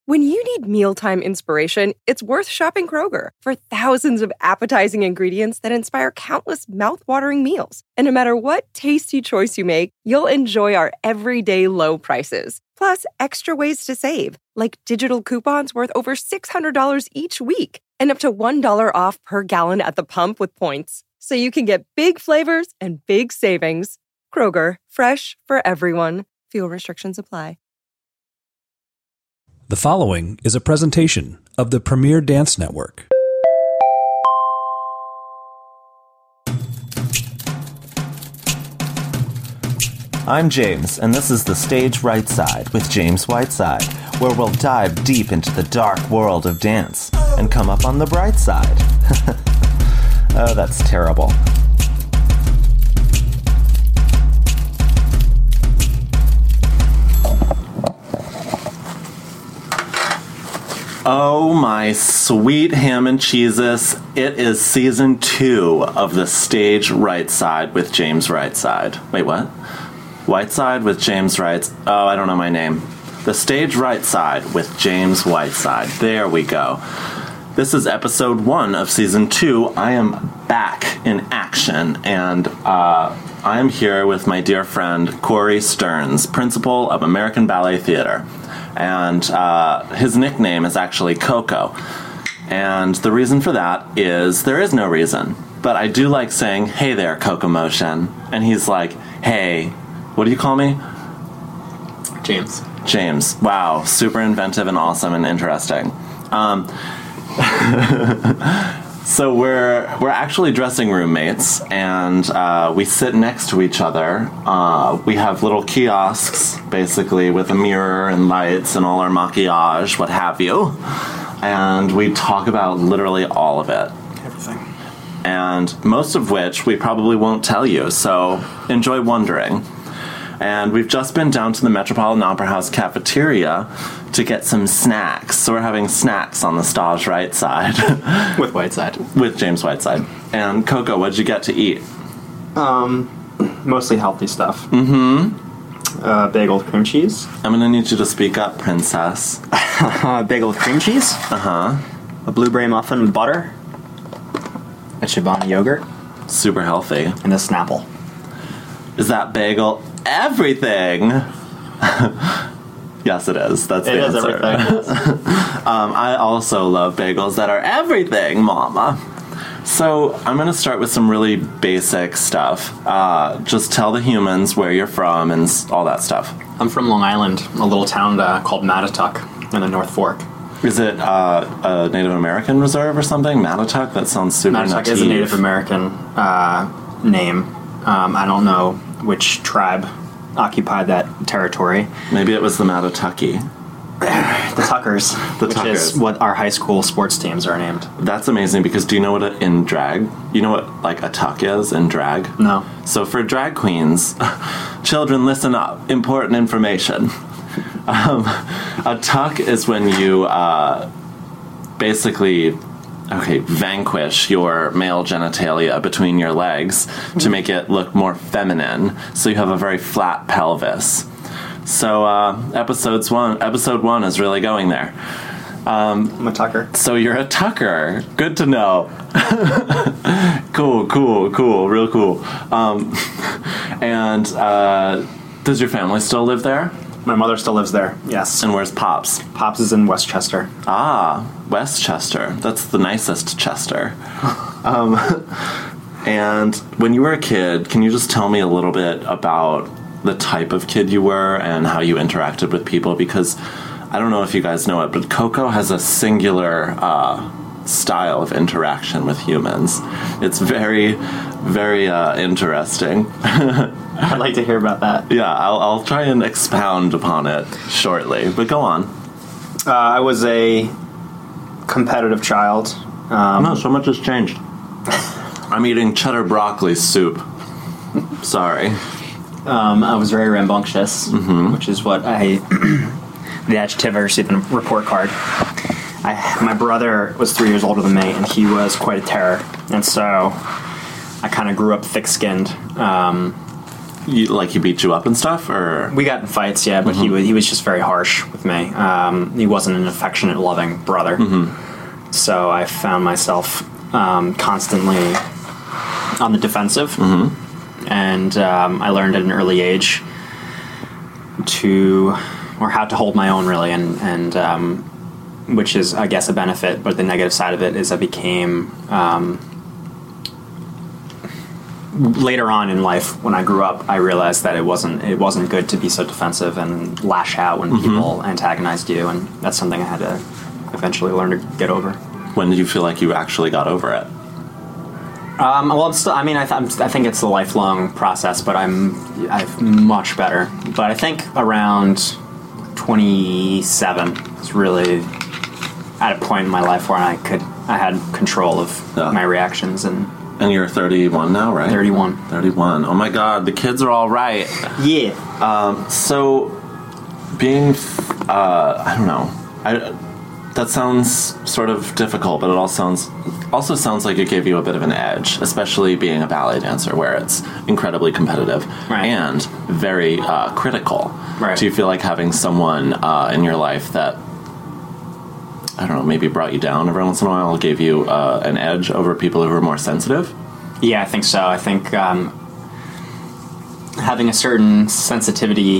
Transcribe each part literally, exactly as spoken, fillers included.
When you need mealtime inspiration, it's worth shopping Kroger for thousands of appetizing ingredients that inspire countless mouth-watering meals. And no matter what tasty choice you make, you'll enjoy our everyday low prices. Plus, extra ways to save, like digital coupons worth over six hundred dollars each week and up to one dollar off per gallon at the pump with points. So you can get big flavors and big savings. Kroger, fresh for everyone. Fuel restrictions apply. The following is a presentation of the Premier Dance Network. I'm James, and this is The Stage Right Side with James Whiteside, where we'll dive deep into the dark world of dance and come up on the bright side. Oh, that's terrible. Oh my sweet ham and cheeses, it is season two of The Stage Right Side with James Rightside. Wait, what? Whiteside with James Rights. Oh, I don't know my name. The Stage Right Side with James Whiteside. There we go. This is episode one of season two. I am back in action, and uh, I am here with my dear friend Corey Stearns, principal of American Ballet Theater. And uh, his nickname is actually Coco. And the reason for that is there is no reason. But I do like saying, hey there, Coco Motion. And he's like, hey, what do you call me? James. James. Wow, super inventive and awesome and interesting. Um, so we're we're actually dressing roommates, and uh, we sit next to each other. Uh, we have little kiosks, basically, with a mirror and lights and all our maquillage, what have you. And we talk about literally all of it. Everything. And most of which we probably won't tell you, so enjoy wondering. And we've just been down to the Metropolitan Opera House cafeteria to get some snacks. So we're having snacks on the Stage Right Side. With Whiteside. With James Whiteside. And Coco, what did you get to eat? Um, mostly healthy stuff. Mm-hmm. Uh, bagel with cream cheese. I'm gonna need you to speak up, princess. Bagel with cream cheese. Uh-huh. A blueberry muffin with butter. A Chobani yogurt. Super healthy. And a Snapple. Is that bagel everything? Yes, it is. That's it the is answer. Everything. um, I also love bagels that are everything, mama. So I'm going to start with some really basic stuff. Uh, just tell the humans where you're from and all that stuff. I'm from Long Island, a little town uh, called Mattatuck in the North Fork. Is it uh, a Native American reserve or something? Mattatuck? That sounds super Mattatuck native. is a Native American uh, name. Um, I don't know which tribe occupied that territory. Maybe it was the Mattatucky. The Tuckers, The which Tuckers. is what our high school sports teams are named. That's amazing, because do you know what a, in drag, you know what like a tuck is in drag? No. So for drag queens, children, listen up, important information. Um, a tuck is when you uh, basically, okay, vanquish your male genitalia between your legs to make it look more feminine, so you have a very flat pelvis. So uh, episodes one, episode one is really going there. Um, I'm a Tucker. So you're a Tucker. Good to know. Cool, cool, cool, real cool. Um, and uh, does your family still live there? My mother still lives there, yes. And where's Pops? Pops is in Westchester. Ah, Westchester. That's the nicest Chester. um, and when you were a kid, can you just tell me a little bit about the type of kid you were and how you interacted with people? Because I don't know if you guys know it, but Coco has a singular uh, style of interaction with humans. It's very, very uh, interesting. I'd like to hear about that. Yeah, I'll, I'll try and expound upon it shortly, but go on. Uh, I was a competitive child. Um, No, so much has changed. I'm eating cheddar broccoli soup. Sorry. Um, I was very rambunctious, Mm-hmm. which is what I... the adjective I received in a report card. I, my brother was three years older than me, and he was quite a terror. And so I kind of grew up thick-skinned. Um, You, like he beat you up and stuff, or We got in fights, yeah, but mm-hmm. he was he was just very harsh with me. Um, he wasn't an affectionate, loving brother. Mm-hmm. So I found myself um, constantly on the defensive, mm-hmm. and um, I learned at an early age to, or how to hold my own, really, and and um, which is, I guess, a benefit. But the negative side of it is I became. Um, Later on in life, when I grew up, I realized that it wasn't it wasn't good to be so defensive and lash out when mm-hmm. people antagonized you, and that's something I had to eventually learn to get over. When did you feel like you actually got over it? Um, well, I'm still. I mean, I, th- I think it's a lifelong process, but I'm I'm much better. But I think around twenty-seven is really at a point in my life where I could I had control of yeah. my reactions and. And you're thirty-one now, right? thirty-one. thirty-one. Oh my God, the kids are all right. Yeah. Um, so, being, uh, I don't know, I, that sounds sort of difficult, but it all sounds, also sounds like it gave you a bit of an edge, especially being a ballet dancer where it's incredibly competitive right. and very uh, critical. Right. Do you feel like having someone uh, in your life that, I don't know, maybe brought you down every once in a while, gave you uh, an edge over people who are more sensitive? Yeah, I think so. I think um, having a certain sensitivity,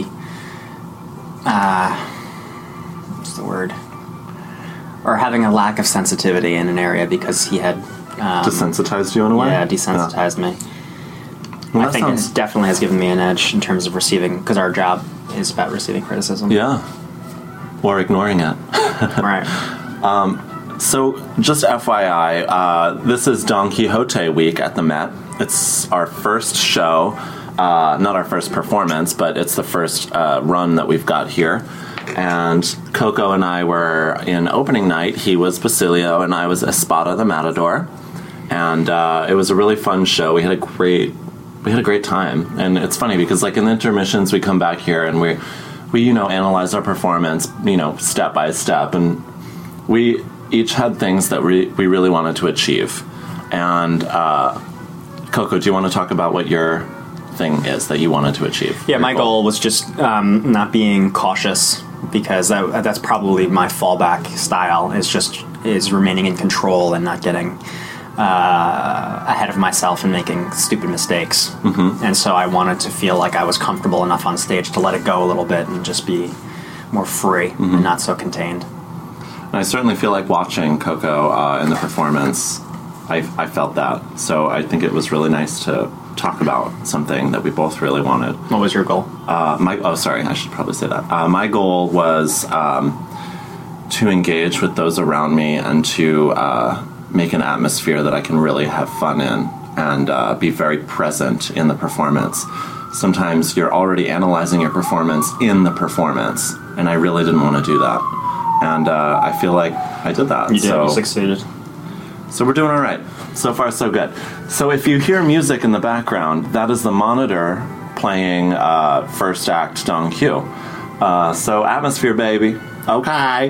uh, what's the word? Or having a lack of sensitivity in an area because he had... Um, desensitized you in a way? Yeah, desensitized yeah. me. Well, I think sounds... it definitely has given me an edge in terms of receiving, because our job is about receiving criticism. Yeah. Or ignoring it. Right. Um, so, just F Y I, uh, this is Don Quixote week at the Met. It's our first show, uh, not our first performance, but it's the first uh, run that we've got here. And Coco and I were in opening night. He was Basilio, and I was Espada the Matador. And uh, it was a really fun show. We had a great, we had a great time. And it's funny because, like, in the intermissions, we come back here and we, we you know, analyze our performance, you know, step by step, and we each had things that we, we really wanted to achieve. And, uh, Coco, do you want to talk about what your thing is that you wanted to achieve? Yeah, my goal, goal was just um, not being cautious, because that, that's probably my fallback style, is just is remaining in control and not getting uh, ahead of myself and making stupid mistakes. Mm-hmm. And so I wanted to feel like I was comfortable enough on stage to let it go a little bit and just be more free mm-hmm. and not so contained. And I certainly feel like watching Coco uh, in the performance, I, I felt that. So I think it was really nice to talk about something that we both really wanted. What was your goal? Uh, my oh, sorry, I should probably say that. Uh, my goal was um, to engage with those around me and to uh, make an atmosphere that I can really have fun in and uh, be very present in the performance. Sometimes you're already analyzing your performance in the performance, and I really didn't want to do that. And uh, I feel like I did that. You did. So, you succeeded. So we're doing all right. So far, so good. So if you hear music in the background, that is the monitor playing uh, first act Don Q. Uh, so atmosphere, baby. Okay.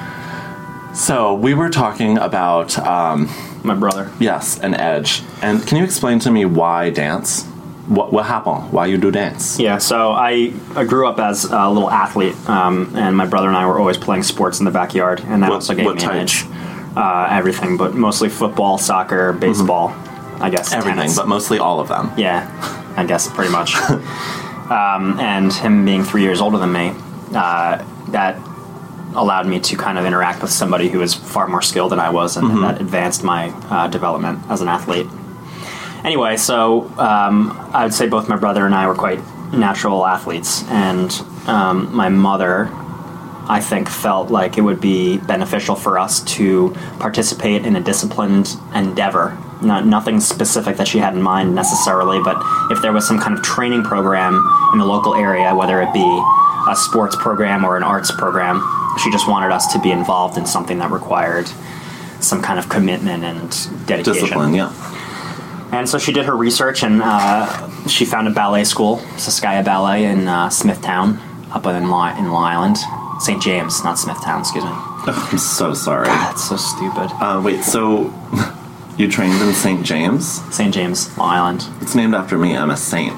So we were talking about... Um, My brother. Yes, an edge. And can you explain to me why dance? What what happened? Why you do dance? Yeah, so I, I grew up as a little athlete, um, and my brother and I were always playing sports in the backyard, and that what, also gave what me type? an edge. Uh, everything, but mostly football, soccer, baseball, mm-hmm. I guess. Everything, tennis. But mostly all of them. Yeah, I guess pretty much. um, and him being three years older than me, uh, that allowed me to kind of interact with somebody who was far more skilled than I was, and, mm-hmm. and that advanced my uh, development as an athlete. Anyway, so um, I would say both my brother and I were quite natural athletes, and um, my mother, I think, felt like it would be beneficial for us to participate in a disciplined endeavor. Not, nothing specific that she had in mind necessarily, but if there was some kind of training program in the local area, whether it be a sports program or an arts program, she just wanted us to be involved in something that required some kind of commitment and dedication. Discipline, yeah. And so she did her research, and uh, she found a ballet school, Saskaya Ballet in uh, Smithtown, up in Long Island. Saint James, not Smithtown, excuse me. Oh, I'm so sorry. God, that's so stupid. Uh, wait, so you trained in Saint James? Saint James, Long Island. It's named after me. I'm a saint.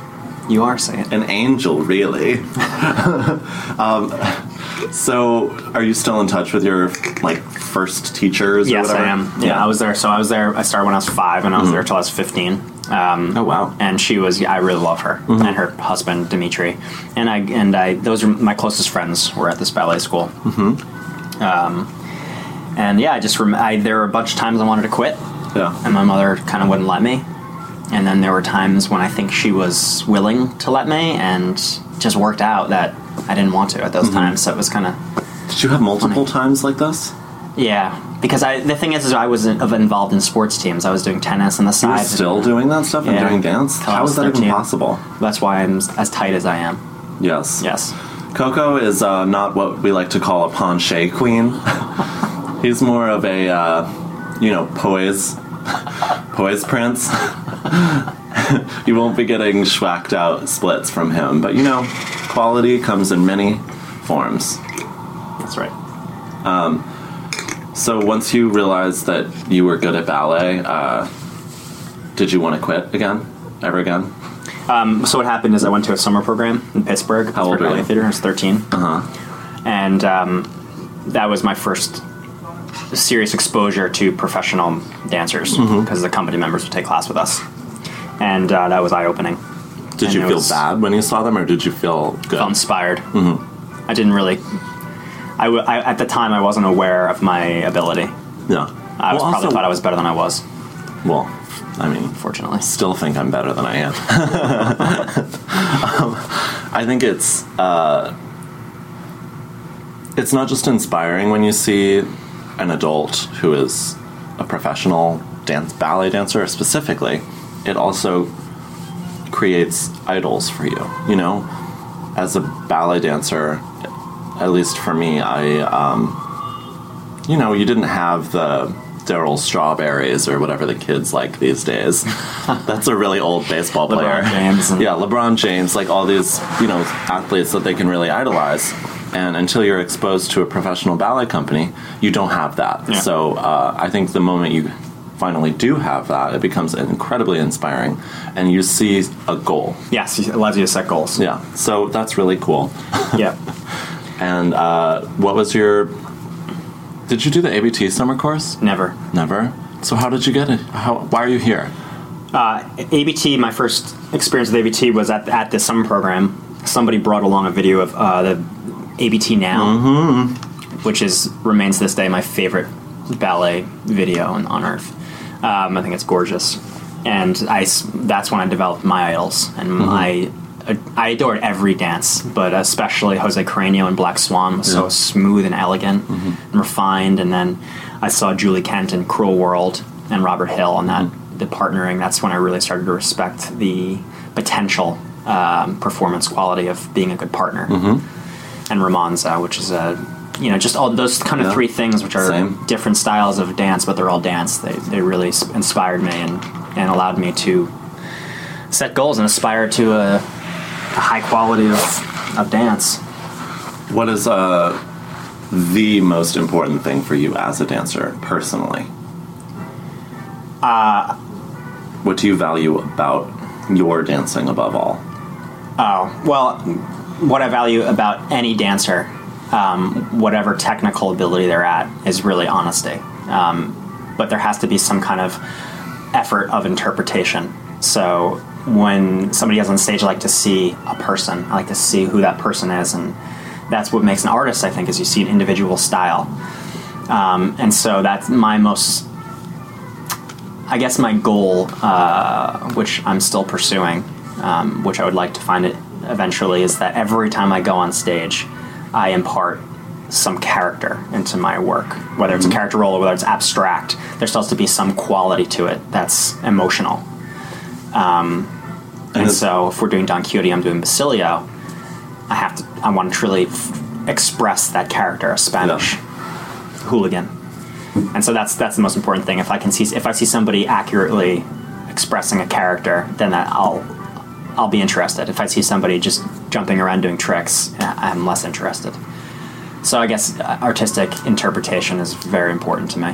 You are saying an angel, really. um, so, are you still in touch with your like first teachers? Yes, or whatever? I am. Yeah, yeah, I was there. So I was there. I started when I was five, and I was mm-hmm. there till I was fifteen. Um, oh wow! And she was. Yeah, I really love her mm-hmm. and her husband Dimitri, and I and I. Those are my closest friends. Were at this ballet school. Mm-hmm. Um, and yeah, I just rem- I, there were a bunch of times I wanted to quit. Yeah. And my mother kind of wouldn't let me. And then there were times when I think she was willing to let me, and just worked out that I didn't want to at those mm-hmm. times. So it was kind of. Did you have multiple funny. times like this? Yeah, because I the thing is, is I was involved in sports teams. I was doing tennis on the side. You're still and, doing that stuff and yeah, doing dance? How is that thirteen. Even possible? That's why I'm as tight as I am. Yes. Yes. Coco is uh, not what we like to call a penché queen. He's more of a, uh, you know, poise, poise prince. You won't be getting schwacked out splits from him, but you know, quality comes in many forms. That's right. Um, so once you realized that you were good at ballet, uh, did you want to quit again? Ever again? Um, so what happened is I went to a summer program in Pittsburgh. How old were you? Theater. I was thirteen. Uh-huh. And um, that was my first serious exposure to professional dancers, because mm-hmm. the company members would take class with us. And uh, that was eye-opening. Did and you feel bad when you saw them, or did you feel good? Felt inspired. Mm-hmm. I didn't really... I, w- I At the time, I wasn't aware of my ability. Yeah. I was well, probably also, thought I was better than I was. Well, I mean... Fortunately. Still think I'm better than I am. um, I think it's... Uh, it's not just inspiring when you see an adult who is a professional dance ballet dancer specifically. It also creates idols for you, you know? As a ballet dancer, at least for me, I, um, you know, you didn't have the Daryl Strawberries or whatever the kids like these days. That's a really old baseball player. LeBron James. Yeah, LeBron James, like all these, you know, athletes that they can really idolize. And until you're exposed to a professional ballet company, you don't have that. Yeah. So uh, I think the moment you finally do have that, it becomes incredibly inspiring, and you see a goal. Yes, it allows you to set goals. Yeah, so that's really cool. Yeah. And uh, what was your... Did you do the A B T summer course? Never. Never? So how did you get it? How? Why are you here? Uh, A B T, my first experience with A B T was at, at this summer program. Somebody brought along a video of uh, the A B T Now, mm-hmm. which is remains to this day my favorite ballet video on, on earth. Um, I think it's gorgeous, and I that's when I developed my idols, and mm-hmm. I I adored every dance, but especially Jose Carreño and Black Swan was yeah. so smooth and elegant mm-hmm. and refined. And then I saw Julie Kent in Cruel World and Robert Hill on that mm-hmm. the partnering. That's when I really started to respect the potential um, performance quality of being a good partner. Mm-hmm. And Romanza, which is a you know just all those kind of yeah. three things, which are Same. different styles of dance, but they're all dance. They they really inspired me and and allowed me to set goals and aspire to a, a high quality of of dance. What is uh, the most important thing for you as a dancer personally? Uh, what do you value about your dancing above all? Oh, well, what I value about any dancer, um, whatever technical ability they're at, is really honesty. Um, but there has to be some kind of effort of interpretation. So when somebody is on stage, I like to see a person. I like to see who that person is, and that's what makes an artist, I think, is you see an individual style. Um, and so that's my most, I guess my goal, uh, which I'm still pursuing, um, which I would like to find it eventually, is that every time I go on stage, I impart some character into my work. Whether it's mm-hmm. a character role or whether it's abstract, there still has to be some quality to it that's emotional. Um, and, and so if we're doing Don Quixote, I'm doing Basilio, I have to, I want to truly f- express that character, a Spanish yeah. hooligan. And so that's that's the most important thing. If I can see if I see somebody accurately expressing a character, then that I'll I'll be interested. If I see somebody just jumping around doing tricks, I'm less interested. So I guess artistic interpretation is very important to me.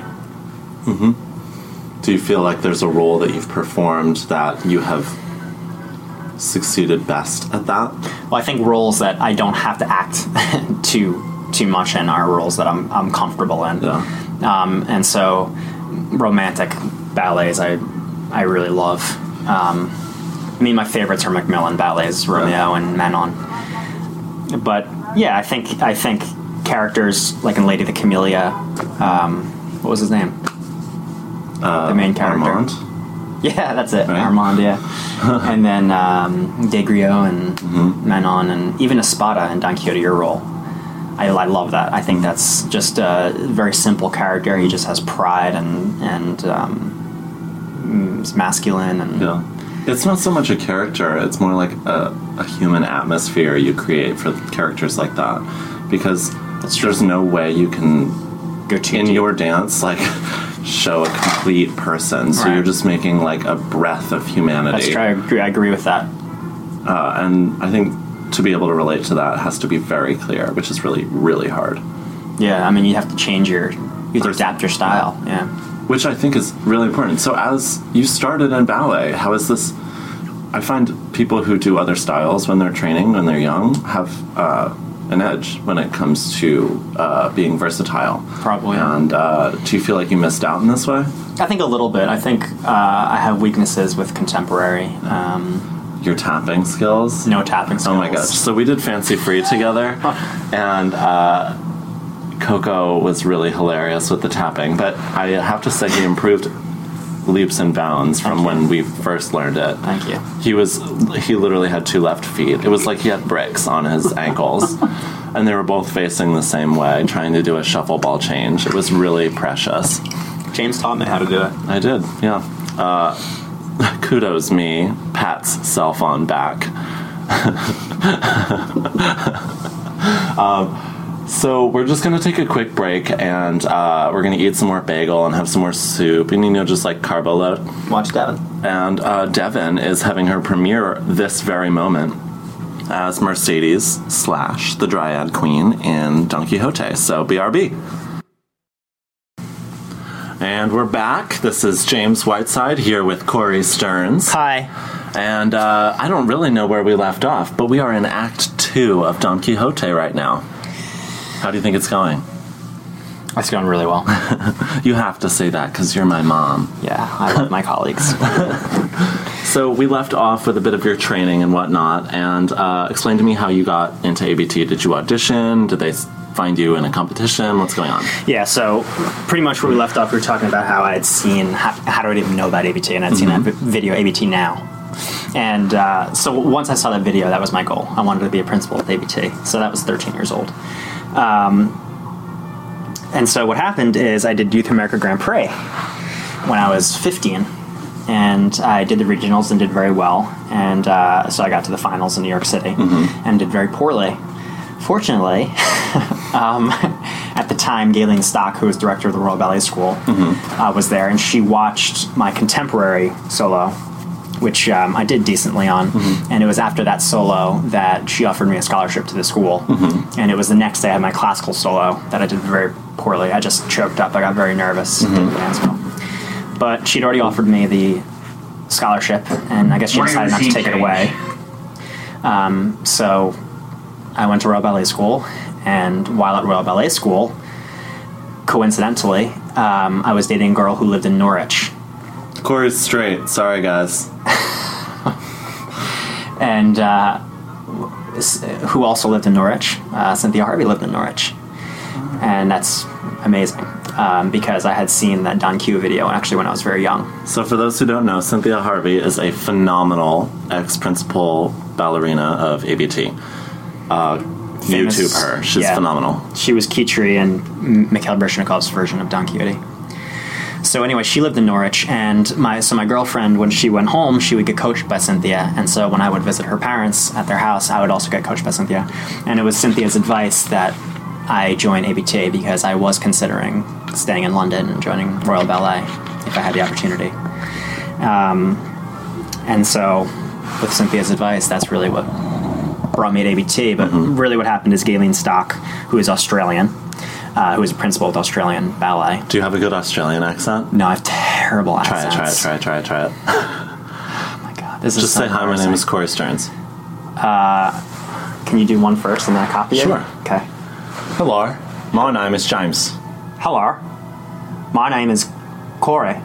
Mm-hmm. Do you feel like there's a role that you've performed that you have succeeded best at that? Well, I think roles that I don't have to act too too much in are roles that I'm I'm comfortable in. Yeah. Um, and so romantic ballets I I really love. Um, I mean, my favorites are Macmillan ballets, Romeo Yeah. and Manon. But yeah, I think I think characters like in Lady the Camellia. Um, what was his name? Uh, the main character. Armand? Yeah, that's it. Right. Armand, yeah. And then um, Degrio and Mm-hmm. Manon and even Espada in Don Quixote, your role. I, I love that. I think that's just a very simple character. He just has pride and, and um, is masculine. And Yeah. It's not so much a character, it's more like a, a human atmosphere you create for characters like that. Because there's no way you can, go too in deep. your dance, like, show a complete person. So Right. you're just making, like, a breath of humanity. That's true. I agree, I agree with that. Uh, and I think to be able to relate to that has to be very clear, which is really, really hard. Yeah, I mean, you have to change your, you have to adapt your style. Yeah. Which I think is really important. So as you started in ballet, how is this? I find people who do other styles when they're training, when they're young, have uh, an edge when it comes to uh, being versatile. Probably. And uh, do you feel like you missed out in this way? I think a little bit. I think uh, I have weaknesses with contemporary. Um, Your tapping skills? no tapping skills. Oh my gosh. So we did Fancy Free together, and uh, Coco was really hilarious with the tapping, but I have to say he improved leaps and bounds from when we first learned it. Thank you. He was, he literally had two left feet. It was like he had bricks on his ankles, and they were both facing the same way, trying to do a shuffle ball change. It was really precious. James taught me how to do it. I did, yeah. Uh, kudos me, pats self on back. um, so we're just going to take a quick break, and uh, we're going to eat some more bagel and have some more soup, and you know, just like carbo load. Watch Devin. And uh, Devin is having her premiere this very moment as Mercedes slash the Dryad Queen in Don Quixote. So B R B. And we're back. This is James Whiteside here with Corey Stearns. Hi. And uh, I don't really know where we left off, but we are in Act Two of Don Quixote right now. How do you think it's going? It's going really well. You have to say that because you're my mom. Yeah, I love my colleagues. So we left off with a bit of your training and whatnot, and uh, explain to me how you got into A B T. Did you audition? Did they find you in a competition? What's going on? Yeah, so pretty much where we left off, we were talking about how I had seen, how, how do I even know about A B T, and I'd seen Mm-hmm. that vi- video, A B T Now. And uh, so once I saw that video, that was my goal. I wanted to be a principal at A B T. So that was thirteen years old. Um, and so what happened is I did Youth America Grand Prix when I was fifteen. And I did the regionals and did very well. And uh, so I got to the finals in New York City and did very poorly. Fortunately, um, at the time, Galen Stock, who was director of the Royal Ballet School, uh, was there, and she watched my contemporary solo, which um, I did decently on, and it was after that solo that she offered me a scholarship to the school, and it was the next day I had my classical solo that I did very poorly. I just choked up. I got very nervous. Didn't dance well. But she'd already offered me the scholarship, and I guess she decided not to take it away. Um, so I went to Royal Ballet School, and while at Royal Ballet School, coincidentally, um, I was dating a girl who lived in Norwich. Corey's straight. Sorry, guys. And uh, who also lived in Norwich. Uh, Cynthia Harvey lived in Norwich. And that's amazing, um, because I had seen that Don Q video actually when I was very young. So for those who don't know, Cynthia Harvey is a phenomenal ex-principal ballerina of A B T. Uh, Famous- YouTube her. She's yeah. phenomenal. She was Kitri in M- Mikhail Brezhnekov's version of Don Quixote. So anyway, she lived in Norwich, and my so my girlfriend, when she went home, she would get coached by Cynthia, and so when I would visit her parents at their house, I would also get coached by Cynthia. And it was Cynthia's advice that I join A B T because I was considering staying in London and joining Royal Ballet if I had the opportunity. Um, and so with Cynthia's advice, that's really what brought me to A B T. But Mm-hmm. really what happened is Galen Stock, who is Australian, uh, who is a principal with Australian Ballet. Do you have a good Australian accent? No, I have terrible Try it, accents. try it, try it, try it, try it. Oh my god, This is Just say so hi, my name is embarrassing. Corey Stearns. Can you do one first and then I copy it? Sure. Okay. Hello, my name is James. Hello. My name is Corey.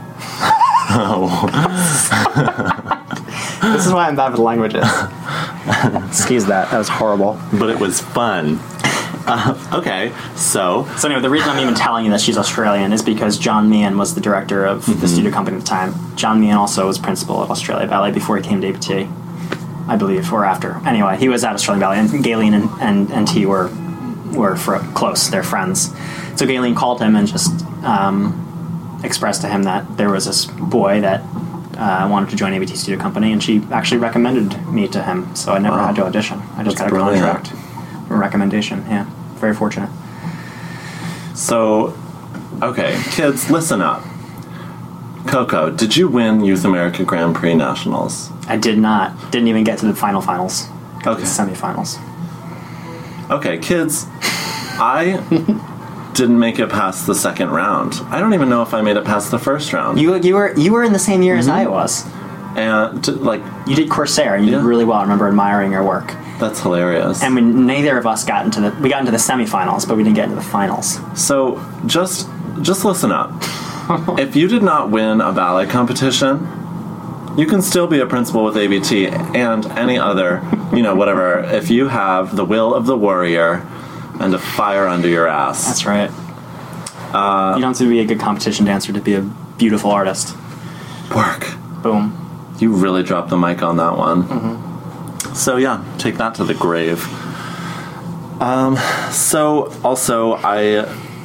This is why I'm bad with languages. Excuse that. That was horrible. But it was fun. Uh, okay, so So anyway, the reason I'm even telling you that she's Australian is because John Meehan was the director of Mm-hmm. the studio company at the time. John Meehan also was principal of Australia Ballet before he came to A B T, I believe, or after. Anyway, he was at Australian Ballet, and Galen and, and, and T were were for close. They're friends. So Galen called him and just um, expressed to him that there was this boy that uh, wanted to join A B T Studio Company, and she actually recommended me to him. So I never Wow. had to audition. I just That's got a brilliant. contract, a recommendation. Yeah, very fortunate. So, okay, kids, listen up. Coco, did you win Youth America Grand Prix Nationals? I did not. Didn't even get to the final finals. Got to Okay. the semifinals. Okay, kids, I didn't make it past the second round. I don't even know if I made it past the first round. You you were you were in the same year as I Mm-hmm. was. And, t- like, You did Corsair, and you Yeah. did really well. I remember admiring your work. that's hilarious. And we, neither of us got into the we got into the semifinals, but we didn't get into the finals. So, just just listen up. If you did not win a ballet competition, you can still be a principal with A B T and any other, you know, whatever, if you have the will of the warrior and a fire under your ass. That's right. Uh, you don't have to be a good competition dancer to be a beautiful artist. Work. Boom. You really dropped the mic on that one. Mm-hmm. So yeah, take that to the grave. Um, so also I,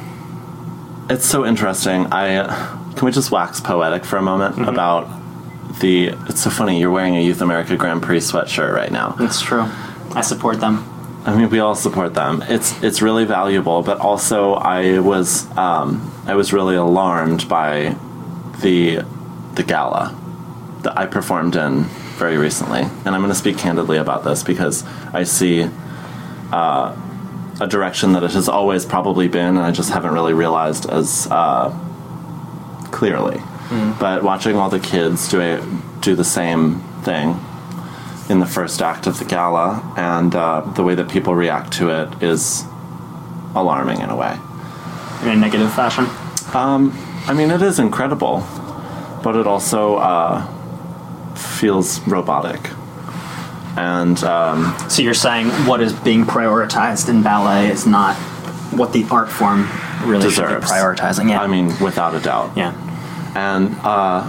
it's so interesting. I can we just wax poetic for a moment Mm-hmm. about the? It's so funny. You're wearing a Youth America Grand Prix sweatshirt right now. It's true. I support them. I mean, we all support them. It's it's really valuable, but also I was um, I was really alarmed by the the gala that I performed in very recently, and I'm going to speak candidly about this because I see uh, a direction that it has always probably been, and I just haven't really realized as uh, clearly. Mm. But watching all the kids do a, do the same thing in the first act of the gala, and uh, the way that people react to it is alarming in a way. In a negative fashion. I mean, it is incredible, but it also uh, feels robotic. And um, So you're saying what is being prioritized in ballet is not what the art form really deserves. should be prioritizing. Yeah. I mean, without a doubt. yeah. And uh,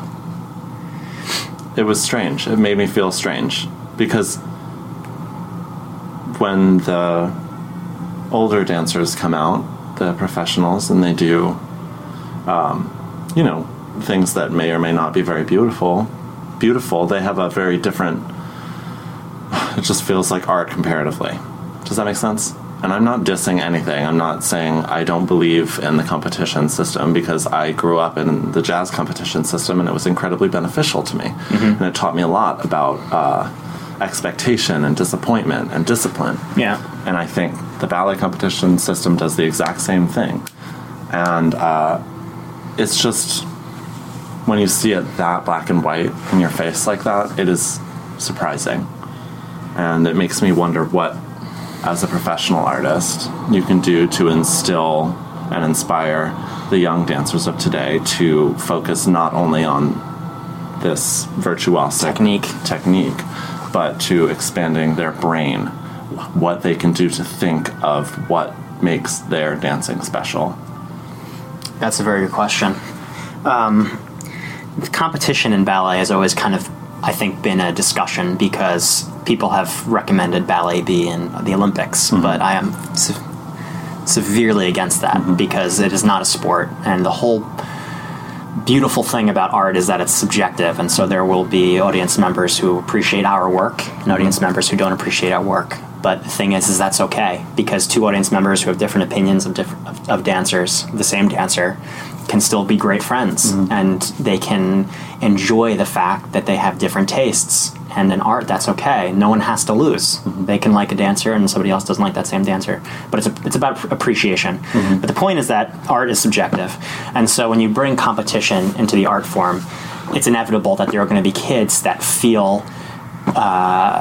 it was strange. It made me feel strange because when the older dancers come out, the professionals, and they do, um, you know, things that may or may not be very beautiful, beautiful, they have a very different, it just feels like art comparatively. Does that make sense? And I'm not dissing anything. I'm not saying I don't believe in the competition system because I grew up in the jazz competition system and it was incredibly beneficial to me. Mm-hmm. And it taught me a lot about uh, expectation and disappointment and discipline. Yeah. And I think the ballet competition system does the exact same thing. And uh, it's just, when you see it that black and white in your face like that, it is surprising. And it makes me wonder what, as a professional artist, you can do to instill and inspire the young dancers of today to focus not only on this virtuosic Technique. technique, but to expanding their brain, what they can do to think of what makes their dancing special. That's a very good question. Um, the competition in ballet has always kind of, I think, been a discussion because people have recommended ballet be in the Olympics, mm-hmm. but I am se- severely against that mm-hmm. because it is not a sport, and the whole beautiful thing about art is that it's subjective, and so there will be audience members who appreciate our work and mm-hmm. audience members who don't appreciate our work. But the thing is, is that's okay, because two audience members who have different opinions of different of, of dancers, the same dancer, can still be great friends, mm-hmm. and they can enjoy the fact that they have different tastes. And in art, that's okay. No one has to lose. Mm-hmm. They can like a dancer, and somebody else doesn't like that same dancer. But it's a, it's about appreciation. Mm-hmm. But the point is that art is subjective, and so when you bring competition into the art form, it's inevitable that there are going to be kids that feel uh,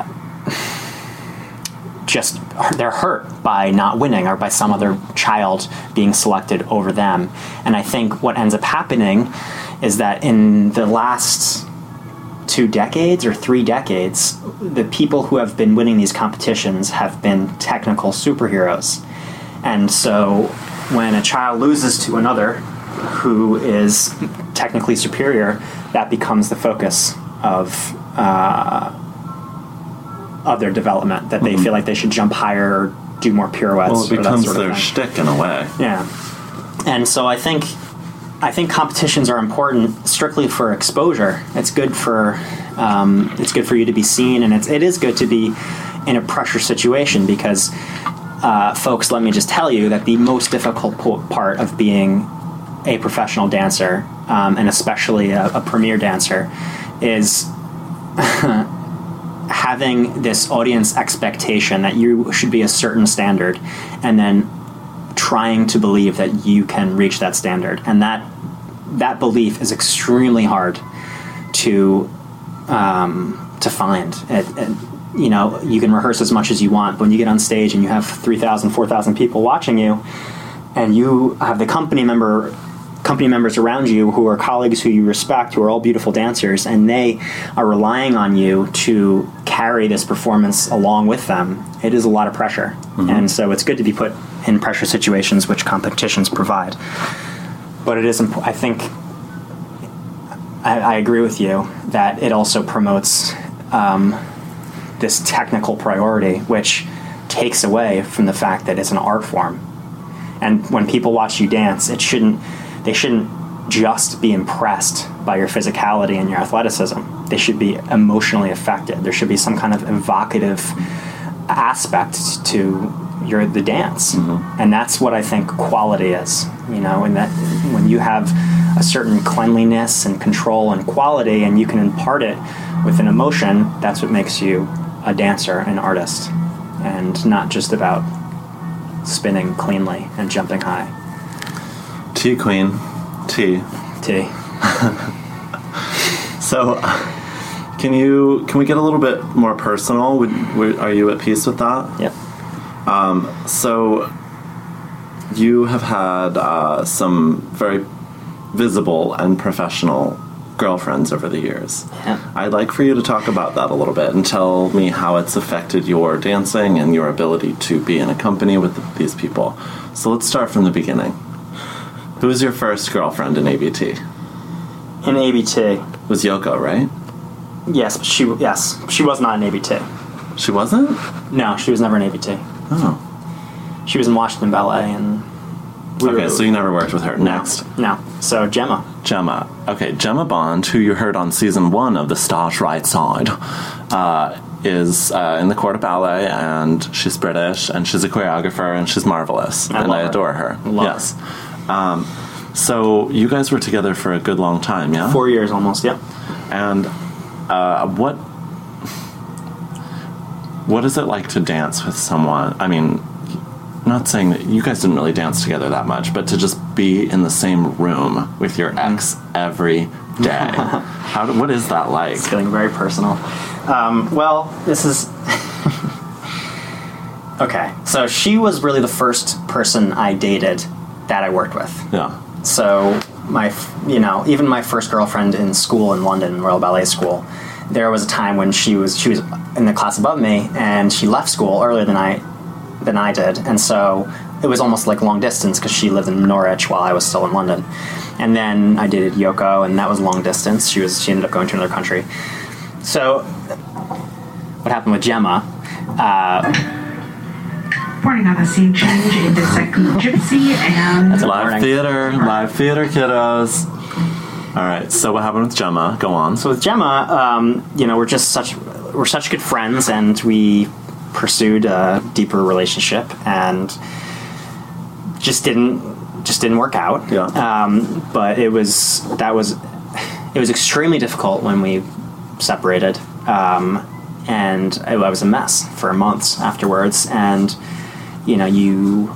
just they're hurt by not winning or by some other child being selected over them. And I think what ends up happening is that in the last two decades or three decades, the people who have been winning these competitions have been technical superheroes. And so when a child loses to another who is technically superior, that becomes the focus of uh, of their development, that they mm-hmm. feel like they should jump higher or do more pirouettes. Well, it becomes sort of their shtick in a way. Yeah. And so I think I think competitions are important strictly for exposure. It's good for um, it's good for you to be seen, and it's it is good to be in a pressure situation because uh, folks, let me just tell you that the most difficult po- part of being a professional dancer, um, and especially a, a premier dancer, is having this audience expectation that you should be a certain standard, and then trying to believe that you can reach that standard. And that that belief is extremely hard to um, to find. It, it, you know, you can rehearse as much as you want, but when you get on stage and you have three thousand, four thousand people watching you, and you have the company member company members around you who are colleagues who you respect, who are all beautiful dancers, and they are relying on you to carry this performance along with them, it is a lot of pressure. Mm-hmm. And so it's good to be put in pressure situations, which competitions provide. But it is, imp- I think, I, I agree with you that it also promotes um, this technical priority, which takes away from the fact that it's an art form. And when people watch you dance, it shouldn't they shouldn't just be impressed by your physicality and your athleticism. They should be emotionally affected. There should be some kind of evocative aspect to your the dance. Mm-hmm. And that's what I think quality is. You know, and that when you have a certain cleanliness and control and quality and you can impart it with an emotion, that's what makes you a dancer, an artist, and not just about spinning cleanly and jumping high. T Queen. T. T. So, can you can we get a little bit more personal? Would, would, are you at peace with that? Yep. Um, so, you have had uh, some very visible and professional girlfriends over the years. Yeah. I'd like for you to talk about that a little bit and tell me how it's affected your dancing and your ability to be in a company with these people. So let's start from the beginning. Who was your first girlfriend in A B T? In A B T. It was Yoko, right? Yes, but she yes she was not in A B T. She wasn't? No, she was never in A B T. Oh. She was in Washington Ballet, and we okay, were, so you never worked with her. No, Next. No. So Gemma. Gemma. Okay, Gemma Bond, who you heard on season one of The Stage Right Side, uh, is uh, in the Court of Ballet, and she's British, and she's a choreographer, and she's marvelous, I and I her. adore her. Love yes. Her. Um, so you guys were together for a good long time, yeah? Four years almost, yeah. And uh, what what is it like to dance with someone? I mean, not saying that you guys didn't really dance together that much, but to just be in the same room with your ex every day. How? Do, what is that like? It's feeling very personal. Um, well, this is... Okay, so she was really the first person I dated that I worked with. Yeah. So my, you know, even my first girlfriend in school in London, Royal Ballet School, there was a time when she was she was in the class above me, and she left school earlier than I than I did, and so it was almost like long distance because she lived in Norwich while I was still in London. And then I dated Yoko, and that was long distance. She was she ended up going to another country. So what happened with Gemma? Uh, Reporting on the scene change into second gypsy and That's live theater, live theater, kiddos. All right. So what happened with Gemma? Go on. So with Gemma, um, you know, we're just such we're such good friends, and we pursued a deeper relationship, and just didn't just didn't work out. Yeah. Um, but it was that was it was extremely difficult when we separated, um, and I, I was a mess for months afterwards, and. You know, you,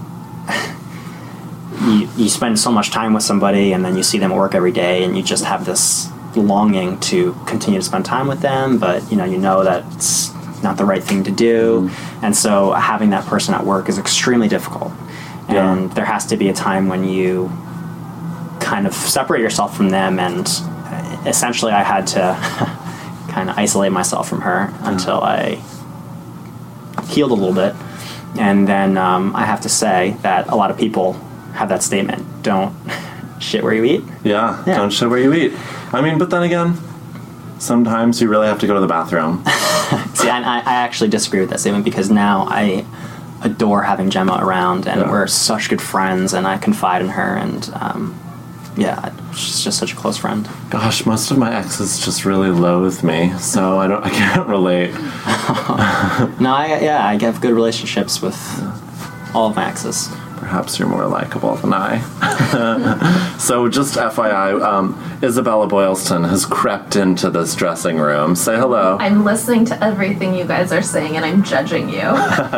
you you spend so much time with somebody, and then you see them at work every day, and you just have this longing to continue to spend time with them, but you know, you know that it's not the right thing to do, mm-hmm. and so having that person at work is extremely difficult. Yeah. And there has to be a time when you kind of separate yourself from them, and essentially I had to kind of isolate myself from her mm-hmm. until I healed a little bit. And then um, I have to say that a lot of people have that statement, don't shit where you eat. Yeah, yeah, don't shit where you eat. I mean, but then again, sometimes you really have to go to the bathroom. See, I, I actually disagree with that statement, because now I adore having Gemma around, and yeah. we're such good friends, and I confide in her, and um, yeah, she's just such a close friend. Gosh, most of my exes just really loathe me, so I don't, I can't relate. No, I, yeah, I have good relationships with all of my exes. Perhaps you're more likable than I. So just F Y I, um, Isabella Boylston has crept into this dressing room. Say hello. I'm listening to everything you guys are saying, and I'm judging you.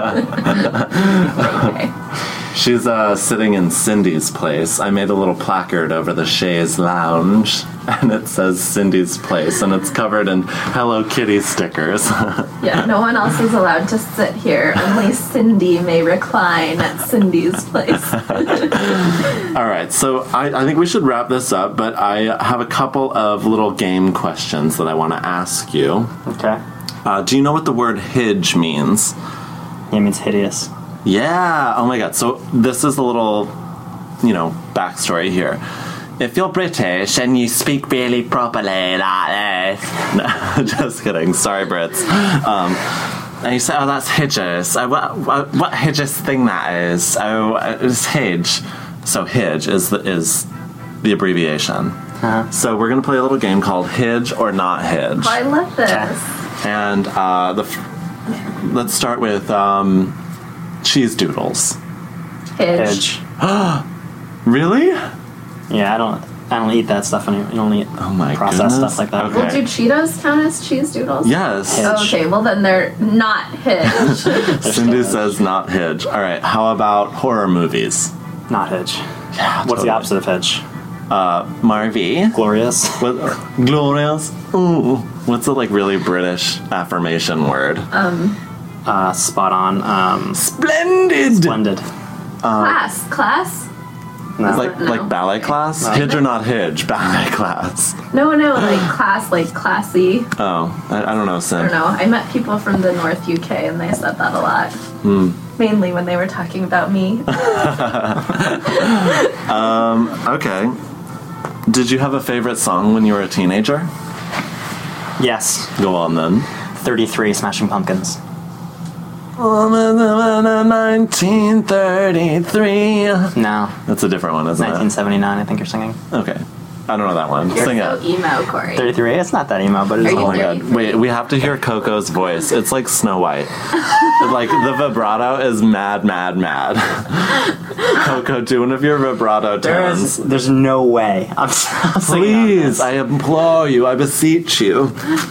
Okay. She's uh, sitting in Cindy's place. I made a little placard over the chaise lounge, and it says Cindy's place, and it's covered in Hello Kitty stickers. Yeah, no one else is allowed to sit here. Only Cindy may recline at Cindy's place. All right, so I, I think we should wrap this up, but I have a couple of little game questions that I want to ask you. Okay. Uh, do you know what the word hidge means? It means hideous. Yeah. Oh my god. So this is a little, you know, backstory here. If you're British and you speak really properly like this, no, just kidding. Sorry, Brits. Um, and you say, "Oh, that's hideous. Oh, what, what, what hideous thing that is? Oh, it's hidge." So hidge is the is the abbreviation. Uh-huh. So we're gonna play a little game called Hidge or Not Hidge. Oh, I love this. And uh, the f- let's start with. Um, Cheese doodles. Hidge. Really? Yeah, I don't. I don't eat that stuff anymore. I don't eat Oh my processed goodness. stuff like that. Okay. Well, do Cheetos count as cheese doodles? Yes. Hidge. Oh, okay, well then they're not Hidge. Cindy says not Hidge. All right. How about horror movies? Not Hidge. Yeah. What's totally. the opposite of Hidge? Uh, Marvy. Glorious. What? Glorious. Ooh. What's the like really British affirmation word? Um, Uh, spot on. Um, Splendid. splendid. class. Class? No. It's like No. like ballet class. No. Hidge or not Hidge? Ballet class. No, no, like class, like classy. Oh, I, I don't know, I Sim. don't know. I met people from the North U K, and they said that a lot. Hmm. Mainly when they were talking about me. um. Okay. Did you have a favorite song when you were a teenager? Yes. Go on then. thirty-three Smashing Pumpkins. nineteen thirty-three. No. That's a different one, isn't nineteen seventy-nine, I think you're singing. it? Okay. I don't know that one. You're Sing so it. emo, Corey. thirty-three, it's not that emo, but it's Are you Oh my god. thirty-three? Wait, we have to hear Coco's voice. It's like Snow White. Like, the vibrato is mad, mad, mad. Coco, do one of your vibrato There's, tones. there's no way. I'm, I'm singing on Please, this. I implore you, I beseech you.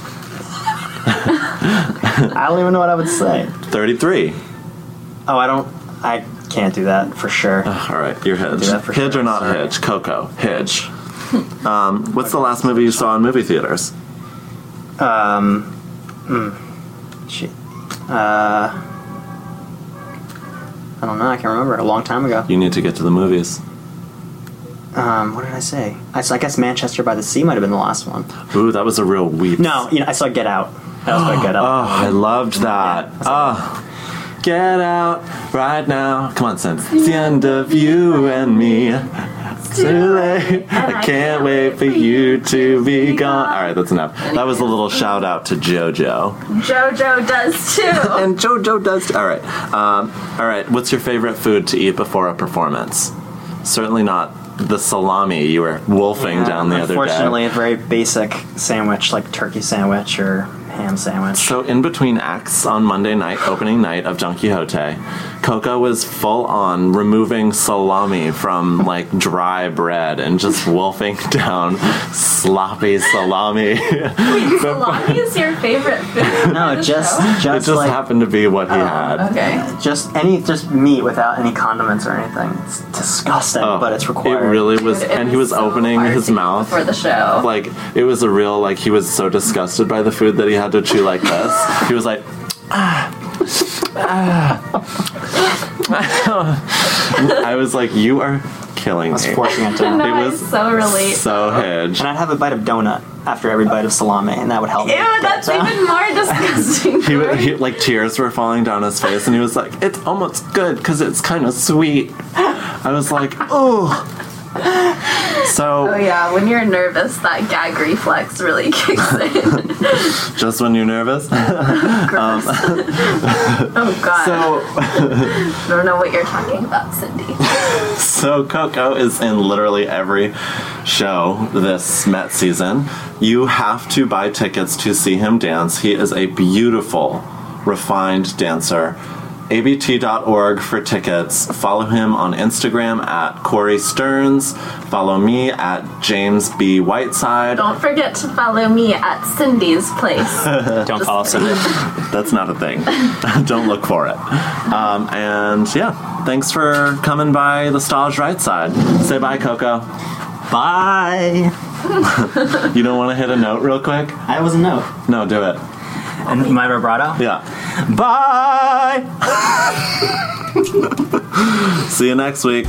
I don't even know what I would say. thirty-three. Oh, I don't. I can't do that for sure. Alright, you're Hidge. Do that for Hidge sure, or not sorry. Hidge? Coco. Hidge. Um, what's the last movie you saw in movie theaters? Um. Mm, shit. Uh. I don't know. I can't remember. A long time ago. You need to get to the movies. Um. What did I say? I, I guess Manchester by the Sea might have been the last one. Ooh, that was a real weep. No, you know, I saw Get Out. That was by Get Out. Oh, I loved that. Oh, get out right now. Come on, Sim. It's the end of you and me. It's too late. I can't wait for you to be gone. All right, that's enough. That was a little shout out to JoJo. JoJo does too. And JoJo does. Too. All right. Um, all right. What's your favorite food to eat before a performance? Certainly not the salami you were wolfing Yeah, down the other day. Unfortunately, a very basic sandwich like turkey sandwich or ham sandwich. So in between acts on Monday night, opening night of Don Quixote, Coco was full on removing salami from like dry bread and just wolfing down sloppy salami. Wait, salami is your favorite food? No, for the just show? It just just like happened to be what he had. Okay. just any just meat without any condiments or anything. It's disgusting, Oh, but it's required. It really was, Dude, it and he was so opening hard his to eat mouth. for the show. Like, it was a real, like, he was so disgusted by the food that he had to chew like this. He was like, ah, ah. I was like, you are killing I was me. forcing it down. No, It I was so relate. So hinge. And I'd have a bite of donut after every bite of salami, and that would help me. Ew, that's But, uh, even more disgusting. He, wa- he like tears were falling down his face, and he was like, "It's almost good because it's kind of sweet." I was like, "Oh." So Oh yeah, when you're nervous, that gag reflex really kicks in. just when you're nervous. Gross. Oh god. So I don't know what you're talking about, Cindy. so Coco is in literally every show this Met season. You have to buy tickets to see him dance. He is a beautiful, refined dancer. A B T dot org for tickets. Follow him on Instagram at Corey Stearns. Follow me at James B. Whiteside. Don't forget to follow me at Cindy's Place. Don't follow Cindy. That's not a thing. Don't look for it. Um, and yeah, thanks for coming by the Stage Right Side. Say bye, Coco. Bye. You don't want to hit a note real quick? I was a note. No, do it. And my vibrato? Yeah. Bye. See you next week.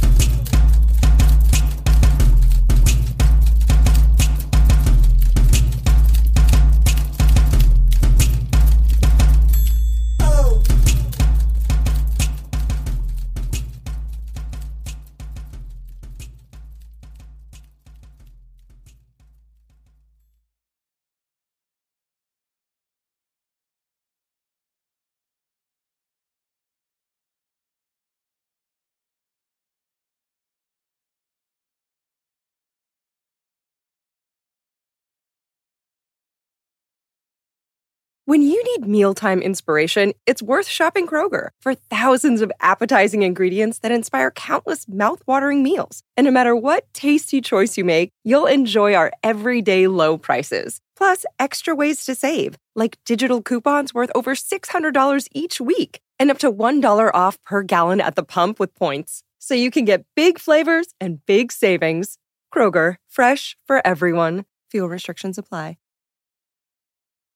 When you need mealtime inspiration, it's worth shopping Kroger for thousands of appetizing ingredients that inspire countless mouthwatering meals. And no matter what tasty choice you make, you'll enjoy our everyday low prices. Plus, extra ways to save, like digital coupons worth over six hundred dollars each week and up to one dollar off per gallon at the pump with points. So you can get big flavors and big savings. Kroger, fresh for everyone. Fuel restrictions apply.